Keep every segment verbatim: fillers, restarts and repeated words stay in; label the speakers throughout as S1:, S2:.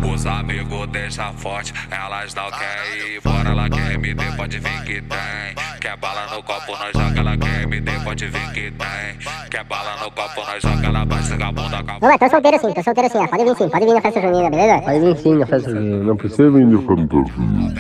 S1: Os amigos deixam forte, elas não querem ir embora. Ela quer M D, pode vir que tem. Quer bala no copo, nós joga. Ela quer M D, pode vir que tem. Quer bala no copo, nós joga. Ela baixa a bunda com a...
S2: Vamos lá, tô solteiro sim, tô solteiro sim. Ah, pode vir sim, pode vir na festa junina, beleza?
S3: Pode vir sim na festa junina, não precisa vir de fantasia.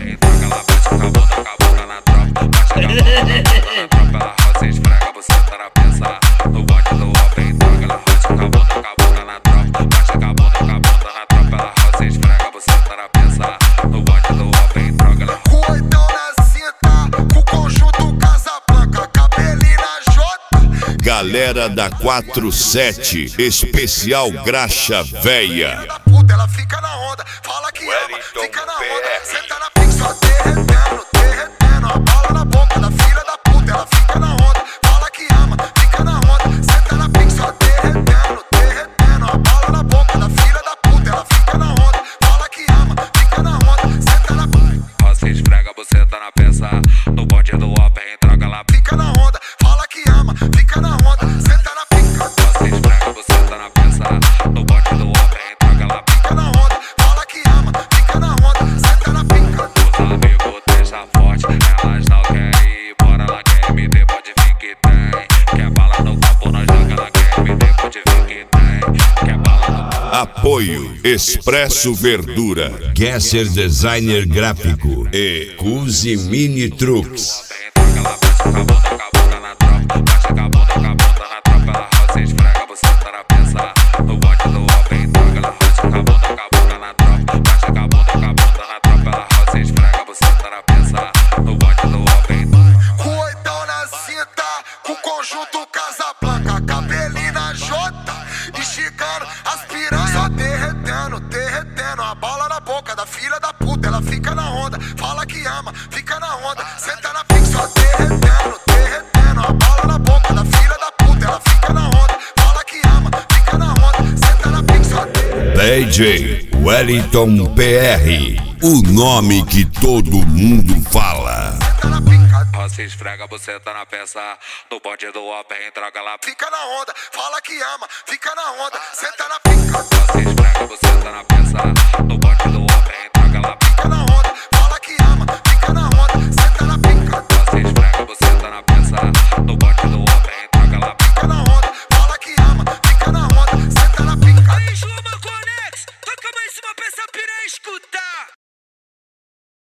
S1: Ela baixa com a bunda, com a bunda na tropa. Baixa com a bunda, na tropa. Ela roça e esfrega, você tá na pensa. No bote do open, droga. Ela roça com a bunda, com a bunda na tropa. Baixa com a bunda, com a bunda na tropa. Ela roça e esfrega, você tá na pensa. No bote do open, droga. Ela
S4: coitão na cinta, o conjunto Casablanca, cabelinho na J.
S5: Galera da quatro sete, especial Graxa Véia.
S4: Ela fica na onda, fala que ama, fica na onda. Senta na pique só derretendo, derretendo. A bala na boca da filha da puta, ela fica na onda, fala que ama, fica na onda. Senta na pique só derretendo, derretendo. A bala na boca da filha da puta, ela fica na onda, fala que ama, fica na onda. Senta na pique,
S1: roça e esfrega, você tá na pensa. No bote do open, droga. Ela
S4: fica na onda, fala que ama, fica na onda. Senta na pique,
S1: roça e esfrega, você tá na pensa. No bote do open, droga. Ela
S4: fica na onda, fala que ama, fica na onda. Senta na pique.
S1: Os amigos deixam forte, elas não querem ir embora. Ela quer M D, pode vir que tem. Quer bala no copo, nós joga. Ela quer M D, pode vir que tem. Quer bala no copo.
S5: Apoio Expresso Verdura, Gesser Designer Gráfico e Cusi Mini Trucks.
S1: Ela baixa com a bunda, com a bunda na tropa. Baixa com a bunda, com a bunda na tropa. Ela roça e esfrega, você tá na pensa. No bote do open, droga. Ela roça com a bunda, com a bunda na tropa. Baixa com a bunda, com a bunda na tropa. Ela roça e esfrega, você tá na pensa. No bote do open,
S4: coitão na cinta, com conjunto Casablanca, cabelinho na J. Esticando as piranhas, derretendo, derretendo. A bala na boca da filha da puta, ela fica na onda, fala que ama, fica na onda. Senta na pique só derretendo, derretendo. A bala na boca da filha da puta, ela fica na onda, fala que ama, fica na onda. Senta na pique só derretendo.
S5: D J Wellington P R, o nome que todo mundo fala.
S4: Senta na pique,
S1: roça e esfrega, você tá na pensa. No bote do open, droga. Ela
S4: fica na onda, fala que ama, fica na onda. Senta na pique,
S1: roça e esfrega, você tá na pensa. No bote do open, droga. Ela
S4: fica na onda.